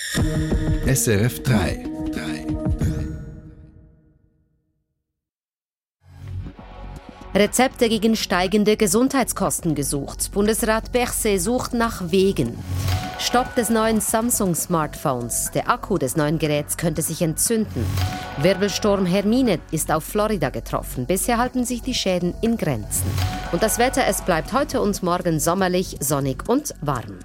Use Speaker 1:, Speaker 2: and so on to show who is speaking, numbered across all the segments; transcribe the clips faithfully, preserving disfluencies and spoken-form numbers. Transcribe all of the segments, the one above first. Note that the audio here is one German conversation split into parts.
Speaker 1: S R F drei.
Speaker 2: Rezepte gegen steigende Gesundheitskosten gesucht. Bundesrat Berset sucht nach Wegen. Stopp des neuen Samsung-Smartphones. Der Akku des neuen Geräts könnte sich entzünden. Wirbelsturm Hermine ist auf Florida getroffen. Bisher halten sich die Schäden in Grenzen. Und das Wetter, es bleibt heute und morgen sommerlich, sonnig und warm.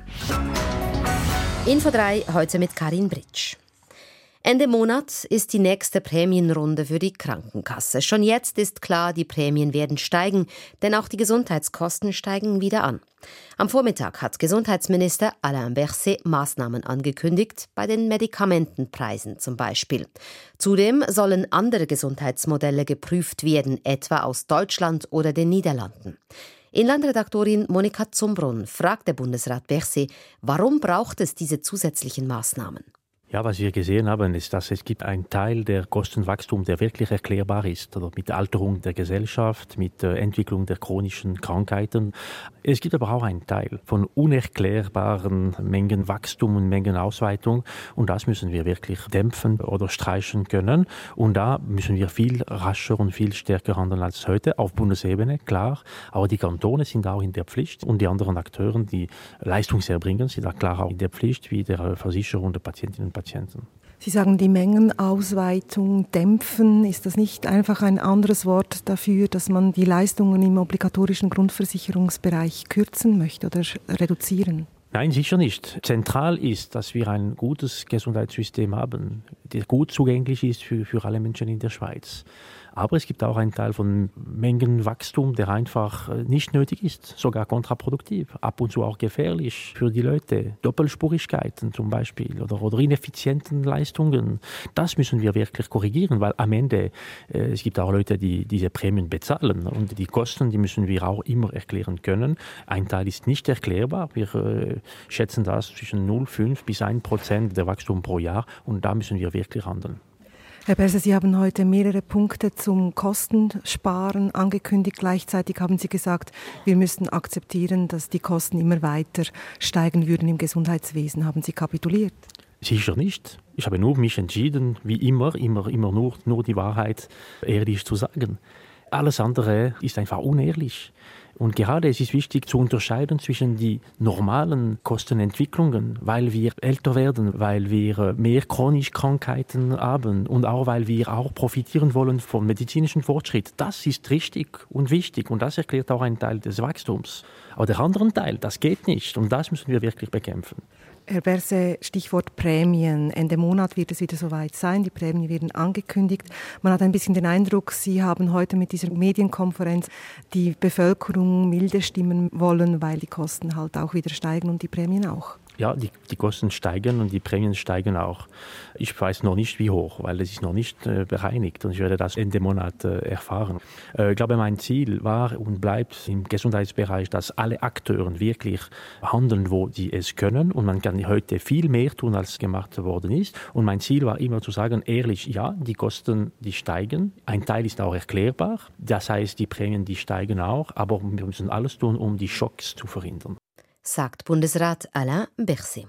Speaker 2: Info drei, heute mit Karin Britsch. Ende Monat ist die nächste Prämienrunde für die Krankenkasse. Schon jetzt ist klar, die Prämien werden steigen, denn auch die Gesundheitskosten steigen wieder an. Am Vormittag hat Gesundheitsminister Alain Berset Maßnahmen angekündigt, bei den Medikamentenpreisen zum Beispiel. Zudem sollen andere Gesundheitsmodelle geprüft werden, etwa aus Deutschland oder den Niederlanden. Inlandredaktorin Monika Zumbrunn fragt der Bundesrat Berset, warum braucht es diese zusätzlichen Maßnahmen?
Speaker 3: Ja, was wir gesehen haben, ist, dass es gibt einen Teil der Kostenwachstum, der wirklich erklärbar ist, oder mit der Alterung der Gesellschaft, mit der Entwicklung der chronischen Krankheiten. Es gibt aber auch einen Teil von unerklärbaren Mengenwachstum und Mengenausweitung, und das müssen wir wirklich dämpfen oder streichen können. Und da müssen wir viel rascher und viel stärker handeln als heute, auf Bundesebene, klar. Aber die Kantone sind auch in der Pflicht, und die anderen Akteure, die Leistungserbringer, sind auch klar auch in der Pflicht, wie der Versicherer und der Patientinnen und Patienten.
Speaker 4: Sie sagen, die Mengenausweitung dämpfen. Ist das nicht einfach ein anderes Wort dafür, dass man die Leistungen im obligatorischen Grundversicherungsbereich kürzen möchte oder reduzieren?
Speaker 3: Nein, sicher nicht. Zentral ist, dass wir ein gutes Gesundheitssystem haben, das gut zugänglich ist für, für alle Menschen in der Schweiz. Aber es gibt auch einen Teil von Mengenwachstum, der einfach nicht nötig ist, sogar kontraproduktiv, ab und zu auch gefährlich für die Leute. Doppelspurigkeiten zum Beispiel oder, oder ineffizienten Leistungen. Das müssen wir wirklich korrigieren, weil am Ende äh, es gibt auch Leute, die diese Prämien bezahlen, und die Kosten, die müssen wir auch immer erklären können. Ein Teil ist nicht erklärbar. Wir äh, schätzen das zwischen null Komma fünf bis ein Prozent der Wachstum pro Jahr, und da müssen wir wirklich handeln.
Speaker 4: Herr Berset, Sie haben heute mehrere Punkte zum Kostensparen angekündigt. Gleichzeitig haben Sie gesagt, wir müssten akzeptieren, dass die Kosten immer weiter steigen würden im Gesundheitswesen. Haben Sie kapituliert?
Speaker 3: Sicher nicht. Ich habe nur mich entschieden, wie immer, immer, immer nur, nur die Wahrheit ehrlich zu sagen. Alles andere ist einfach unehrlich. Und gerade es ist wichtig zu unterscheiden zwischen die normalen Kostenentwicklungen, weil wir älter werden, weil wir mehr chronische Krankheiten haben und auch weil wir auch profitieren wollen vom medizinischen Fortschritt. Das ist richtig und wichtig, und das erklärt auch einen Teil des Wachstums. Aber der andere Teil, das geht nicht, und das müssen wir wirklich bekämpfen.
Speaker 4: Herr Berset, Stichwort Prämien. Ende Monat wird es wieder soweit sein. Die Prämien werden angekündigt. Man hat ein bisschen den Eindruck, Sie haben heute mit dieser Medienkonferenz die Bevölkerung milde stimmen wollen, weil die Kosten halt auch wieder steigen und die Prämien auch.
Speaker 3: Ja, die, die Kosten steigen und die Prämien steigen auch. Ich weiß noch nicht, wie hoch, weil es ist noch nicht äh, bereinigt, und ich werde das Ende Monat äh, erfahren. Äh, ich glaube, mein Ziel war und bleibt im Gesundheitsbereich, dass alle Akteure wirklich handeln, wo sie es können, und man kann heute viel mehr tun, als gemacht worden ist. Und mein Ziel war immer zu sagen, ehrlich, ja, die Kosten, die steigen. Ein Teil ist auch erklärbar, das heißt, die Prämien, die steigen auch, aber wir müssen alles tun, um die Schocks zu verhindern,
Speaker 2: sagt Bundesrat Alain Berset.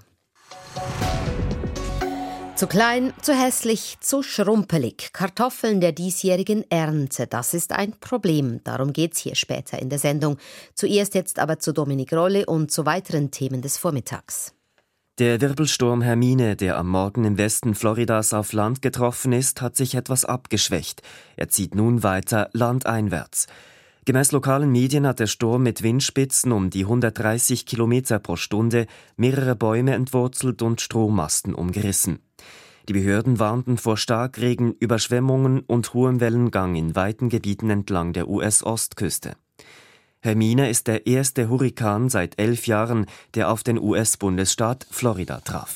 Speaker 2: Zu klein, zu hässlich, zu schrumpelig. Kartoffeln der diesjährigen Ernte, das ist ein Problem. Darum geht's hier später in der Sendung. Zuerst jetzt aber zu Dominik Rolle und zu weiteren Themen des Vormittags.
Speaker 5: Der Wirbelsturm Hermine, der am Morgen im Westen Floridas auf Land getroffen ist, hat sich etwas abgeschwächt. Er zieht nun weiter landeinwärts. Gemäß lokalen Medien hat der Sturm mit Windspitzen um die hundertdreißig Kilometer pro Stunde mehrere Bäume entwurzelt und Strommasten umgerissen. Die Behörden warnten vor Starkregen, Überschwemmungen und hohem Wellengang in weiten Gebieten entlang der U S-Ostküste. Hermine ist der erste Hurrikan seit elf Jahren, der auf den U S-Bundesstaat Florida traf.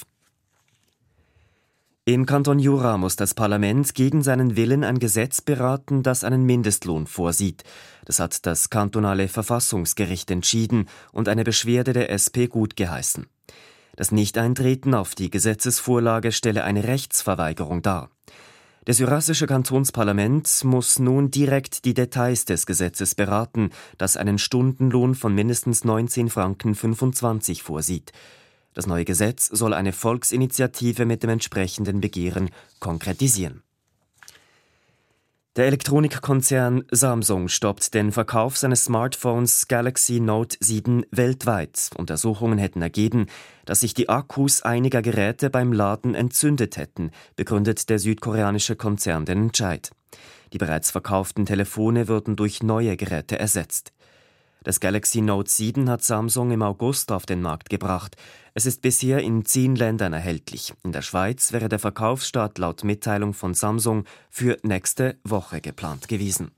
Speaker 5: Im Kanton Jura muss das Parlament gegen seinen Willen ein Gesetz beraten, das einen Mindestlohn vorsieht. Das hat das kantonale Verfassungsgericht entschieden und eine Beschwerde der S P gutgeheißen. Das Nichteintreten auf die Gesetzesvorlage stelle eine Rechtsverweigerung dar. Das jurassische Kantonsparlament muss nun direkt die Details des Gesetzes beraten, das einen Stundenlohn von mindestens neunzehn Franken fünfundzwanzig vorsieht. Das neue Gesetz soll eine Volksinitiative mit dem entsprechenden Begehren konkretisieren. Der Elektronikkonzern Samsung stoppt den Verkauf seines Smartphones Galaxy Note sieben weltweit. Untersuchungen hätten ergeben, dass sich die Akkus einiger Geräte beim Laden entzündet hätten, begründet der südkoreanische Konzern den Entscheid. Die bereits verkauften Telefone würden durch neue Geräte ersetzt. Das Galaxy Note sieben hat Samsung im August auf den Markt gebracht. Es ist bisher in zehn Ländern erhältlich. In der Schweiz wäre der Verkaufsstart laut Mitteilung von Samsung für nächste Woche geplant gewesen.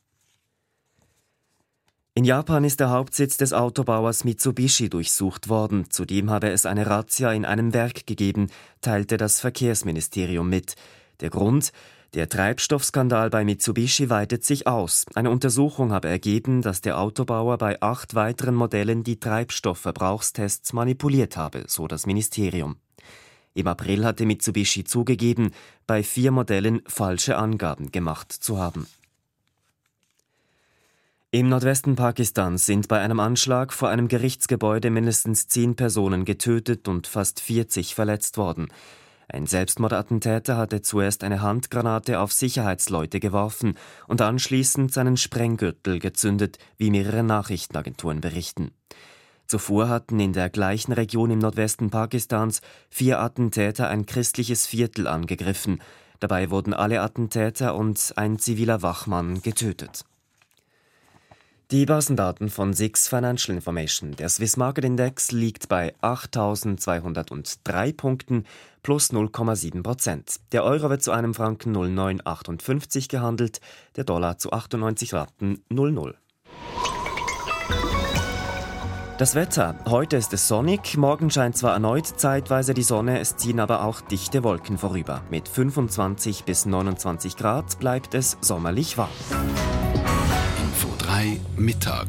Speaker 5: In Japan ist der Hauptsitz des Autobauers Mitsubishi durchsucht worden. Zudem habe es eine Razzia in einem Werk gegeben, teilte das Verkehrsministerium mit. Der Grund? Der Treibstoffskandal bei Mitsubishi weitet sich aus. Eine Untersuchung habe ergeben, dass der Autobauer bei acht weiteren Modellen die Treibstoffverbrauchstests manipuliert habe, so das Ministerium. Im April hatte Mitsubishi zugegeben, bei vier Modellen falsche Angaben gemacht zu haben. Im Nordwesten Pakistans sind bei einem Anschlag vor einem Gerichtsgebäude mindestens zehn Personen getötet und fast vierzig verletzt worden. Ein Selbstmordattentäter hatte zuerst eine Handgranate auf Sicherheitsleute geworfen und anschließend seinen Sprenggürtel gezündet, wie mehrere Nachrichtenagenturen berichten. Zuvor hatten in der gleichen Region im Nordwesten Pakistans vier Attentäter ein christliches Viertel angegriffen. Dabei wurden alle Attentäter und ein ziviler Wachmann getötet. Die Börsendaten von S I X Financial Information. Der Swiss Market Index liegt bei achttausendzweihundertdrei Punkten plus null Komma sieben Prozent. Der Euro wird zu einem Franken null Komma neun achtundfünfzig gehandelt, der Dollar zu achtundneunzig Rappen null Komma null. Das Wetter. Heute ist es sonnig, morgen scheint zwar erneut zeitweise die Sonne, es ziehen aber auch dichte Wolken vorüber. Mit fünfundzwanzig bis neunundzwanzig Grad bleibt es sommerlich warm.
Speaker 1: Info drei Mittag.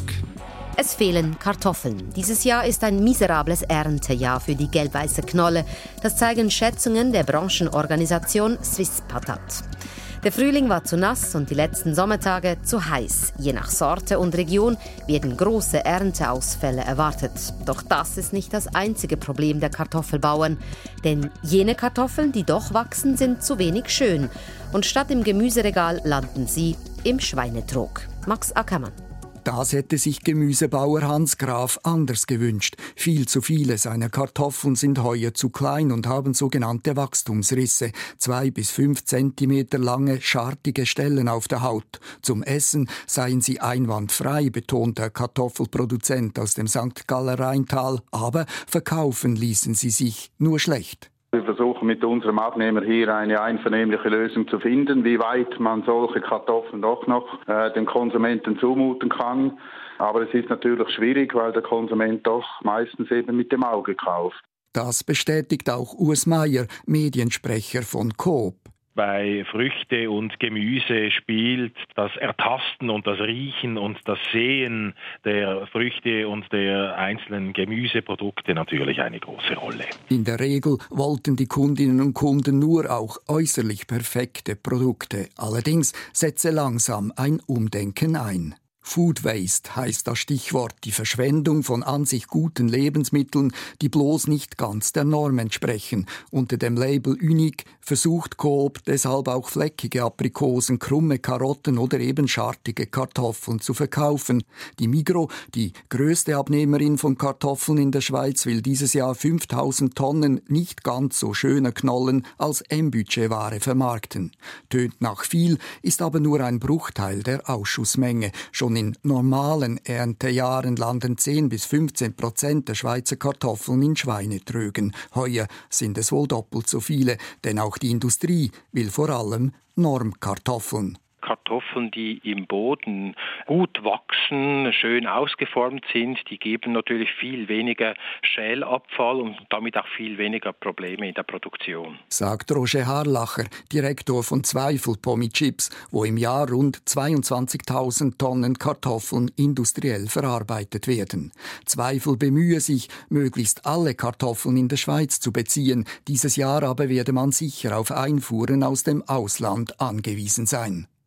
Speaker 2: Es fehlen Kartoffeln. Dieses Jahr ist ein miserables Erntejahr für die gelb-weiße Knolle. Das zeigen Schätzungen der Branchenorganisation Swisspatat. Der Frühling war zu nass und die letzten Sommertage zu heiß. Je nach Sorte und Region werden große Ernteausfälle erwartet. Doch das ist nicht das einzige Problem der Kartoffelbauern. Denn jene Kartoffeln, die doch wachsen, sind zu wenig schön. Und statt im Gemüseregal landen sie im Schweinetrog. Max Ackermann.
Speaker 6: Das hätte sich Gemüsebauer Hans Graf anders gewünscht. Viel zu viele seiner Kartoffeln sind heuer zu klein und haben sogenannte Wachstumsrisse. Zwei bis fünf Zentimeter lange, schartige Stellen auf der Haut. Zum Essen seien sie einwandfrei, betont der Kartoffelproduzent aus dem Sankt Galler Rheintal. Aber verkaufen ließen sie sich nur schlecht.
Speaker 7: Wir versuchen mit unserem Abnehmer hier eine einvernehmliche Lösung zu finden, wie weit man solche Kartoffeln doch noch äh, dem Konsumenten zumuten kann. Aber es ist natürlich schwierig, weil der Konsument doch meistens eben mit dem Auge kauft.
Speaker 6: Das bestätigt auch Urs Meier, Mediensprecher von Coop.
Speaker 8: Bei Früchte und Gemüse spielt das Ertasten und das Riechen und das Sehen der Früchte und der einzelnen Gemüseprodukte natürlich eine große Rolle.
Speaker 6: In der Regel wollten die Kundinnen und Kunden nur auch äußerlich perfekte Produkte. Allerdings setze langsam ein Umdenken ein. Food Waste heißt das Stichwort, die Verschwendung von an sich guten Lebensmitteln, die bloß nicht ganz der Norm entsprechen. Unter dem Label Unique versucht Coop deshalb auch fleckige Aprikosen, krumme Karotten oder eben schartige Kartoffeln zu verkaufen. Die Migros, die größte Abnehmerin von Kartoffeln in der Schweiz, will dieses Jahr fünftausend Tonnen nicht ganz so schöner Knollen als M-Budgetware vermarkten. Tönt nach viel, ist aber nur ein Bruchteil der Ausschussmenge. Schon in normalen Erntejahren landen zehn bis fünfzehn Prozent der Schweizer Kartoffeln in Schweinetrögen. Heuer sind es wohl doppelt so viele, denn auch die Industrie will vor allem Normkartoffeln.
Speaker 9: Kartoffeln, die im Boden gut wachsen, schön ausgeformt sind, die geben natürlich viel weniger Schälabfall und damit auch viel weniger Probleme in der Produktion.
Speaker 6: Sagt Roger Harlacher, Direktor von Zweifel Pommi-Chips, wo im Jahr rund zweiundzwanzigtausend Tonnen Kartoffeln industriell verarbeitet werden. Zweifel bemühe sich, möglichst alle Kartoffeln in der Schweiz zu beziehen. Dieses Jahr aber werde man sicher auf Einfuhren aus dem Ausland angewiesen sein.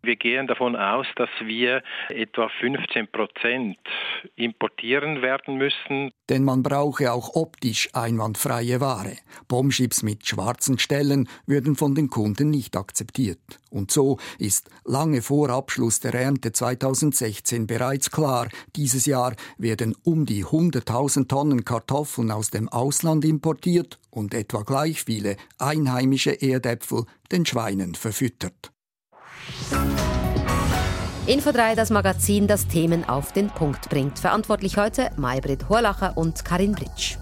Speaker 9: Wir gehen davon aus, dass wir etwa fünfzehn Prozent importieren werden müssen.
Speaker 6: Denn man brauche auch optisch einwandfreie Ware. Pommes-Chips mit schwarzen Stellen würden von den Kunden nicht akzeptiert. Und so ist lange vor Abschluss der Ernte zweitausendsechzehn bereits klar, dieses Jahr werden um die hunderttausend Tonnen Kartoffeln aus dem Ausland importiert und etwa gleich viele einheimische Erdäpfel den Schweinen verfüttert.
Speaker 2: Info drei, das Magazin, das Themen auf den Punkt bringt. Verantwortlich heute Maybrit Horlacher und Karin Britsch.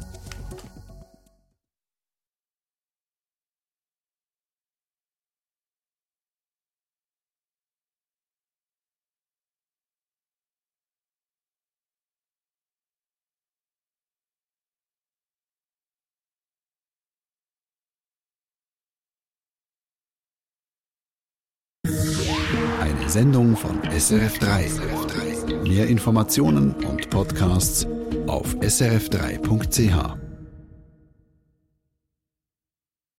Speaker 1: Eine Sendung von S R F drei. Mehr Informationen und Podcasts auf s r f drei punkt c h.